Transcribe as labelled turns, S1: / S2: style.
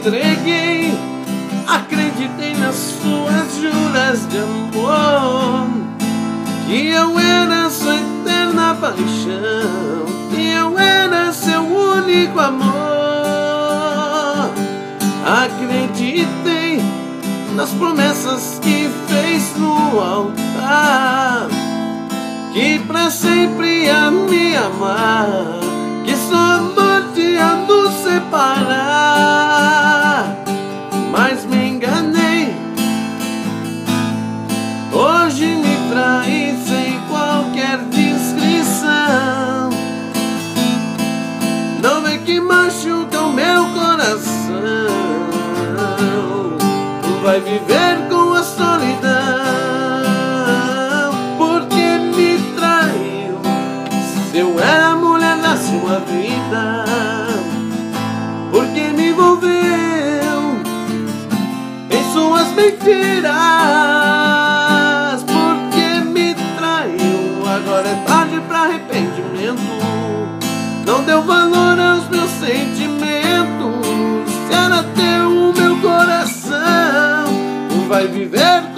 S1: entreguei, acreditei nas suas juras de amor, que eu era sua eterna paixão, que eu era seu único amor. Acreditei nas promessas que fez no altar, que pra sempre ia me amar, que só a morte ia nos separar. Mas me enganei, hoje me traí sem qualquer descrição. Não vê que machuca o meu coração, vai viver com a solidão, porque me traiu. Se eu era a mulher da sua vida, porque me envolveu em suas mentiras, porque me traiu. Agora é tarde pra arrependimento, não deu valor aos meus sentimentos. Se era teu o meu coração, vai viver